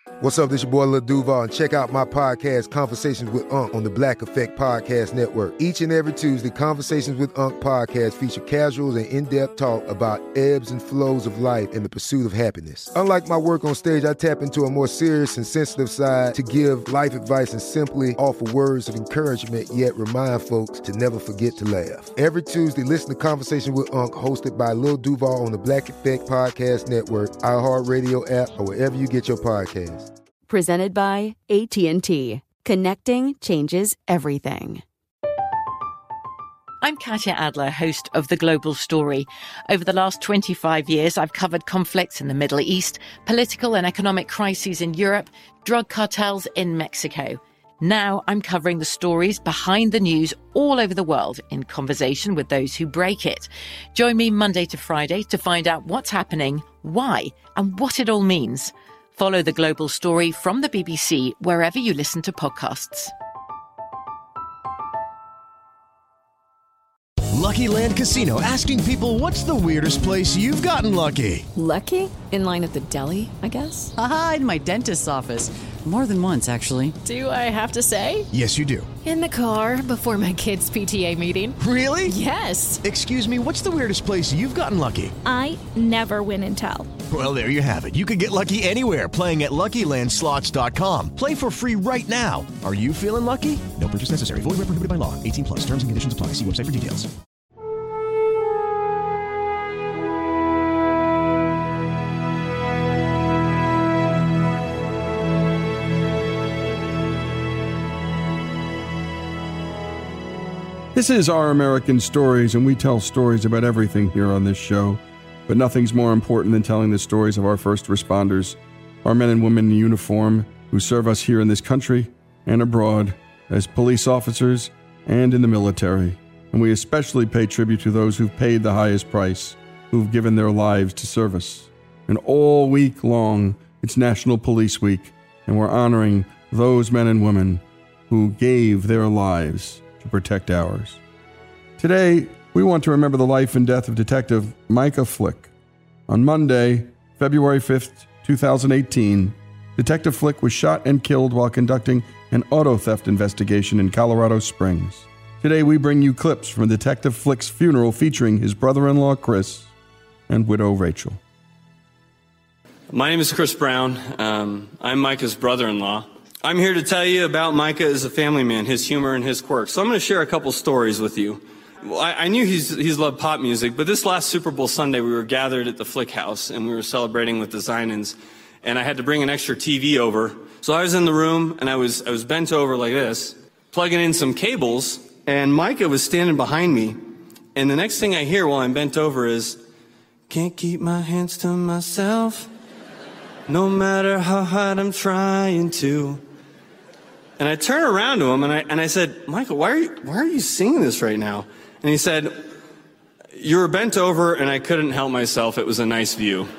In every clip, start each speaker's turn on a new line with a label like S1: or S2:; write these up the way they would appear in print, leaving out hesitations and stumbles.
S1: What's up, this your boy Lil Duval, and check out my podcast, Conversations with Unc, on the Black Effect Podcast Network. Each and every Tuesday, Conversations with Unc podcast feature casuals and in-depth talk about ebbs and flows of life and the pursuit of happiness. Unlike my work on stage, I tap into a more serious and sensitive side to give life advice and simply offer words of encouragement, yet remind folks to never forget to laugh. Every Tuesday, listen to Conversations with Unc, hosted by Lil Duval on the Black Effect Podcast Network, iHeartRadio app, or wherever you get your podcasts.
S2: Presented by AT&T. Connecting changes everything.
S3: I'm Katya Adler, host of The Global Story. Over the last 25 years, I've covered conflicts in the Middle East, political and economic crises in Europe, drug cartels in Mexico. Now I'm covering the stories behind the news all over the world in conversation with those who break it. Join me Monday to Friday to find out what's happening, why, and what it all means. Follow The Global Story from the BBC wherever you listen to podcasts.
S4: Lucky Land Casino, asking people, what's the weirdest place you've gotten lucky?
S5: Lucky? In line at the deli, I guess?
S6: Aha, in my dentist's office. More than once, actually.
S5: Do I have to say?
S4: Yes, you do.
S5: In the car before my kids' PTA meeting.
S4: Really?
S5: Yes.
S4: Excuse me, what's the weirdest place you've gotten lucky?
S7: I never win and tell.
S4: Well, there you have it. You can get lucky anywhere, playing at LuckyLandSlots.com. Play for free right now. Are you feeling lucky? No purchase necessary. Void where prohibited by law. 18+. Terms and conditions apply. See website for details.
S8: This is Our American Stories, and we tell stories about everything here on this show. But nothing's more important than telling the stories of our first responders, our men and women in uniform who serve us here in this country and abroad as police officers and in the military. And we especially pay tribute to those who've paid the highest price, who've given their lives to serve us. And all week long, it's National Police Week, and we're honoring those men and women who gave their lives to protect ours. Today, we want to remember the life and death of Detective Micah Flick. On Monday, February 5th, 2018, Detective Flick was shot and killed while conducting an auto theft investigation in Colorado Springs. Today, we bring you clips from Detective Flick's funeral featuring his brother-in-law, Chris, and widow, Rachel.
S9: My name is Chris Brown. I'm Micah's brother-in-law. I'm here to tell you about Micah as a family man, his humor and his quirks. So I'm going to share a couple stories with you. Well, I knew he's loved pop music, but this last Super Bowl Sunday, we were gathered at the Flick House, and we were celebrating with the Zinans, and I had to bring an extra TV over. So I was in the room, and I was bent over like this, plugging in some cables, and Micah was standing behind me, and the next thing I hear while I'm bent over is, "Can't keep my hands to myself, no matter how hard I'm trying to." And I turned around to him and I said, "Michael, why are you singing this right now?" And he said, "You were bent over and I couldn't help myself. It was a nice view."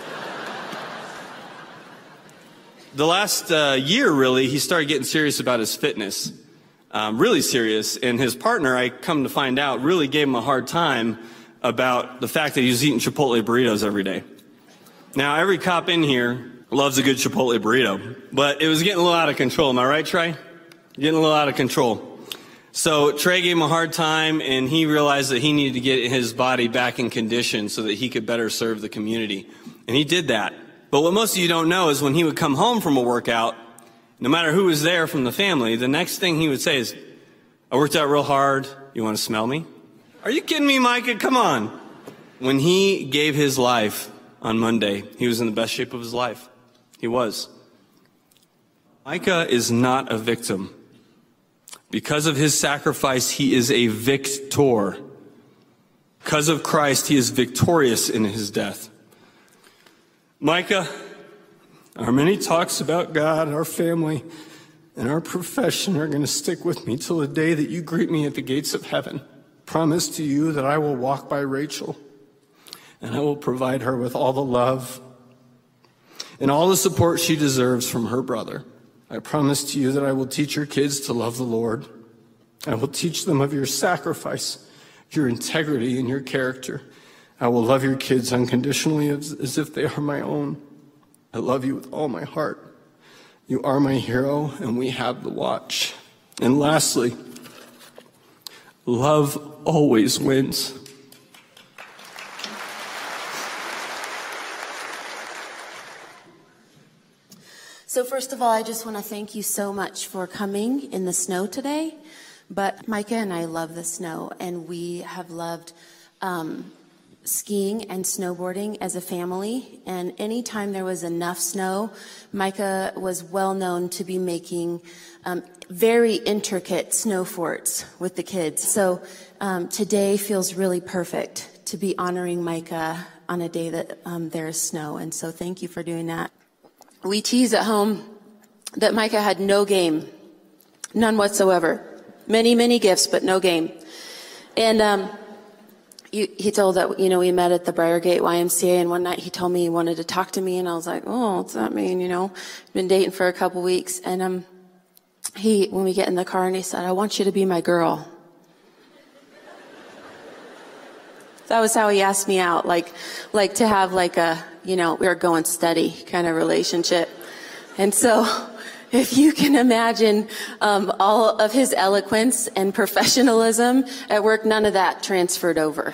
S9: The last year, really, he started getting serious about his fitness, really serious. And his partner, I come to find out, really gave him a hard time about the fact that he was eating Chipotle burritos every day. Now, every cop in here loves a good Chipotle burrito, but it was getting a little out of control. Am I right, Trey? Getting a little out of control. So Trey gave him a hard time, and he realized that he needed to get his body back in condition so that he could better serve the community. And he did that. But what most of you don't know is when he would come home from a workout, no matter who was there from the family, the next thing he would say is, "I worked out real hard. You want to smell me?" Are you kidding me, Micah? Come on. When he gave his life on Monday, he was in the best shape of his life. He was. Micah is not a victim. Because of his sacrifice, he is a victor. Because of Christ, he is victorious in his death. Micah, our many talks about God, our family, and our profession are going to stick with me till the day that you greet me at the gates of heaven. Promise to you that I will walk by Rachel, and I will provide her with all the love and all the support she deserves from her brother. I promise to you that I will teach your kids to love the Lord. I will teach them of your sacrifice, your integrity, and your character. I will love your kids unconditionally as if they are my own. I love you with all my heart. You are my hero, and we have the watch. And lastly, love always wins.
S10: So first of all, I just want to thank you so much for coming in the snow today. But Micah and I love the snow, and we have loved skiing and snowboarding as a family. And anytime there was enough snow, Micah was well known to be making very intricate snow forts with the kids. So today feels really perfect to be honoring Micah on a day that there is snow. And so thank you for doing that. We tease at home that Micah had no game, none whatsoever. Many, many gifts, but no game. And he told that, we met at the Briargate YMCA, and one night he told me he wanted to talk to me, and I was like, oh, what's that mean, Been dating for a couple weeks. And when we get in the car, and he said, I want you to be my girl. That was how he asked me out, like to have like a, we were going steady kind of relationship. And so if you can imagine all of his eloquence and professionalism at work, none of that transferred over.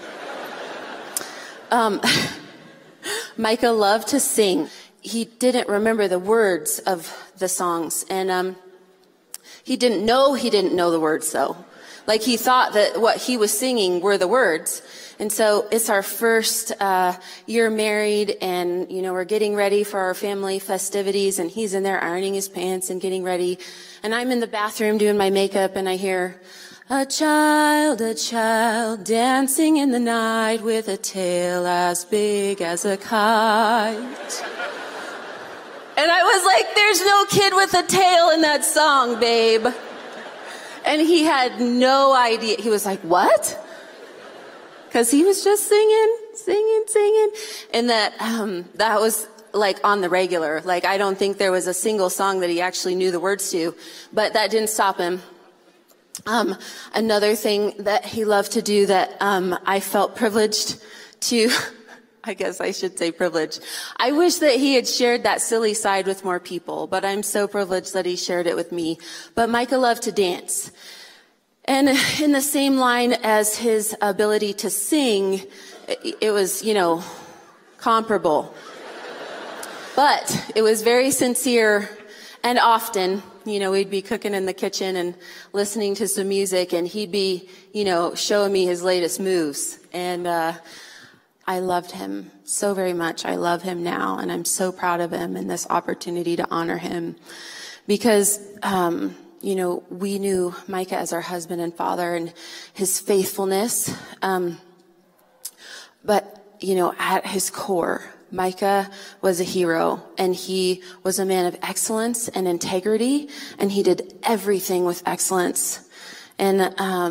S10: Micah loved to sing. He didn't remember the words of the songs, and he didn't know the words, though. Like, he thought that what he was singing were the words. And so it's our first year married, and, we're getting ready for our family festivities, and he's in there ironing his pants and getting ready. And I'm in the bathroom doing my makeup, and I hear, a child dancing in the night with a tail as big as a kite. And I was like, there's no kid with a tail in that song, babe. And he had no idea. He was like, what? Because he was just singing. And that was like on the regular. Like, I don't think there was a single song that he actually knew the words to, but that didn't stop him. Another thing that he loved to do that I felt privileged to, I guess I should say privileged. I wish that he had shared that silly side with more people, but I'm so privileged that he shared it with me. But Micah loved to dance. And in the same line as his ability to sing, it was, comparable. But it was very sincere, and often, we'd be cooking in the kitchen and listening to some music, and he'd be, showing me his latest moves. And I loved him so very much. I love him now, and I'm so proud of him and this opportunity to honor him. Because, we knew Micah as our husband and father and his faithfulness. But, at his core, Micah was a hero, and he was a man of excellence and integrity, and he did everything with excellence. And,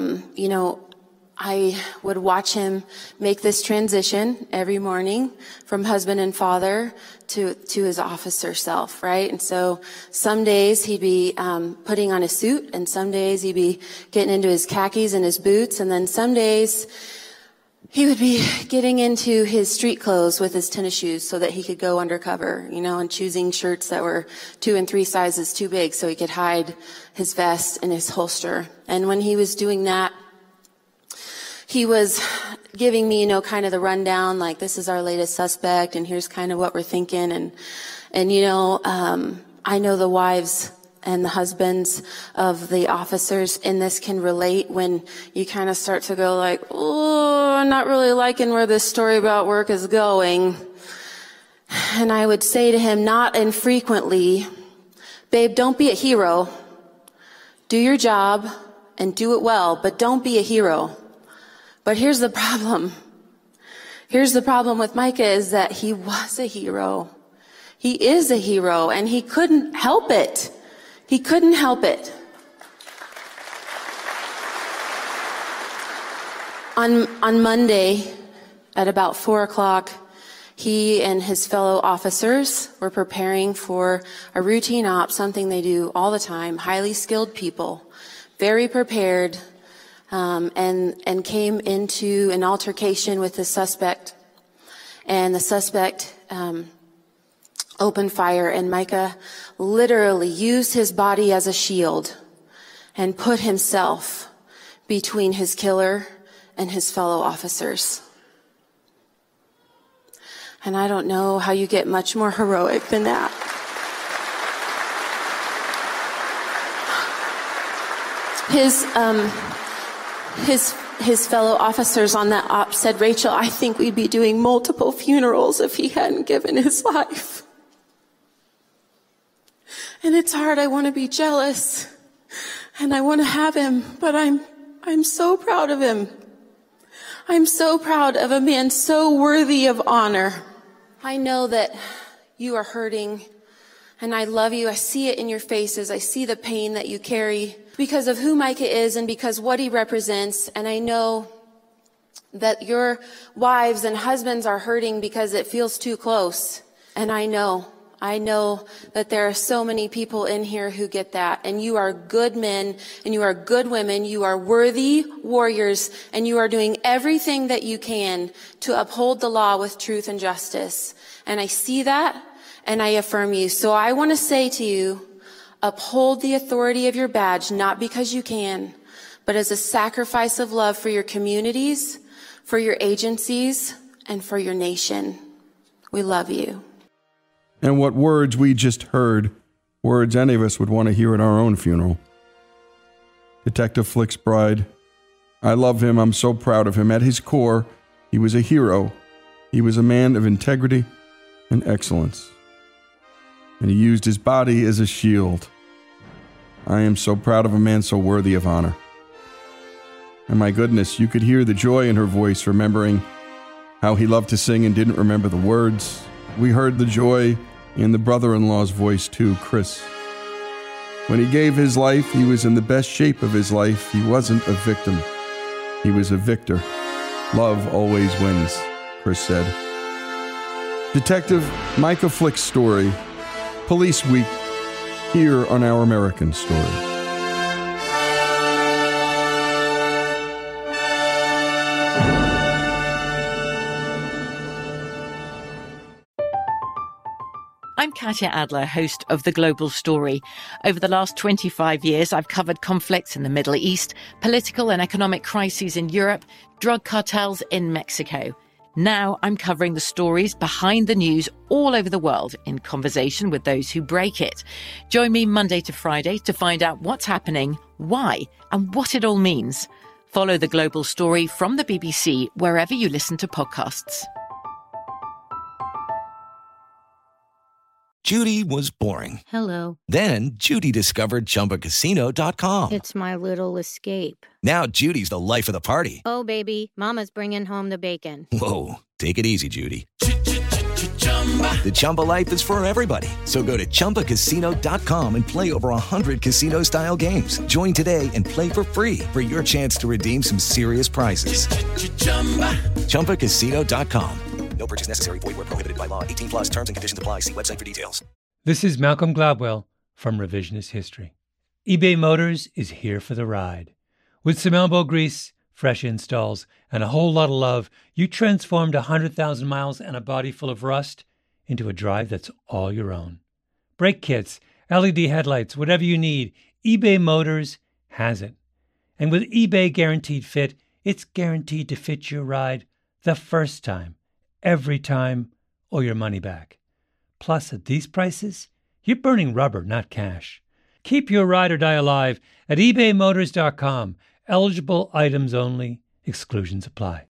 S10: I would watch him make this transition every morning from husband and father to his officer self, right? And so some days he'd be putting on a suit, and some days he'd be getting into his khakis and his boots, and then some days he would be getting into his street clothes with his tennis shoes so that he could go undercover, and choosing shirts that were 2 and 3 sizes too big so he could hide his vest and his holster. And when he was doing that, he was giving me, kind of the rundown, like, this is our latest suspect, and here's kind of what we're thinking. And I know the wives and the husbands of the officers in this can relate when you kind of start to go like, oh, I'm not really liking where this story about work is going. And I would say to him, not infrequently, babe, don't be a hero. Do your job and do it well, but don't be a hero. But here's the problem. Here's the problem with Micah is that he was a hero. He is a hero, and he couldn't help it. He couldn't help it. On Monday at about 4:00, he and his fellow officers were preparing for a routine op, something they do all the time, highly skilled people, very prepared, and came into an altercation with the suspect. And the suspect opened fire, and Micah literally used his body as a shield and put himself between his killer and his fellow officers. And I don't know how you get much more heroic than that. His fellow officers on that op said, "Rachel, I think we'd be doing multiple funerals if he hadn't given his life." And it's hard. I want to be jealous and I want to have him, but I'm so proud of him. I'm so proud of a man so worthy of honor. I know that you are hurting, and I love you. I see it in your faces. I see the pain that you carry because of who Micah is and because what he represents. And I know that your wives and husbands are hurting because it feels too close. And I know that there are so many people in here who get that. And you are good men and you are good women. You are worthy warriors, and you are doing everything that you can to uphold the law with truth and justice. And I see that and I affirm you. So I want to say to you, uphold the authority of your badge, not because you can, but as a sacrifice of love for your communities, for your agencies, and for your nation. We love you.
S8: And what words we just heard, words any of us would want to hear at our own funeral. Detective Flick's bride. I love him. I'm so proud of him. At his core, he was a hero. He was a man of integrity and excellence. And he used his body as a shield. I am so proud of a man so worthy of honor. And my goodness, you could hear the joy in her voice, remembering how he loved to sing and didn't remember the words. We heard the joy in the brother-in-law's voice too, Chris. When he gave his life, he was in the best shape of his life. He wasn't a victim. He was a victor. Love always wins, Chris said. Detective Micah Flick's story, Police Week, here on Our American Story.
S3: I'm Katya Adler, host of The Global Story. Over the last 25 years, I've covered conflicts in the Middle East, political and economic crises in Europe, drug cartels in Mexico. Now I'm covering the stories behind the news all over the world in conversation with those who break it. Join me Monday to Friday to find out what's happening, why, and what it all means. Follow The Global Story from the BBC wherever you listen to podcasts.
S11: Judy was boring.
S12: Hello.
S11: Then Judy discovered ChumbaCasino.com.
S12: It's my little escape.
S11: Now Judy's the life of the party.
S12: Oh, baby, mama's bringing home the bacon.
S11: Whoa, take it easy, Judy. The Chumba life is for everybody. So go to ChumbaCasino.com and play over 100 casino-style games. Join today and play for free for your chance to redeem some serious prizes. ChumbaCasino.com.
S13: No purchase necessary. Void where prohibited by law. 18 plus terms and conditions apply. See website for details.
S14: This is Malcolm Gladwell from Revisionist History. eBay Motors is here for the ride. With some elbow grease, fresh installs, and a whole lot of love, you transformed 100,000 miles and a body full of rust into a drive that's all your own. Brake kits, LED headlights, whatever you need, eBay Motors has it. And with eBay Guaranteed Fit, it's guaranteed to fit your ride the first time, every time, or your money back. Plus, at these prices, you're burning rubber, not cash. Keep your ride or die alive at ebaymotors.com. Eligible items only. Exclusions apply.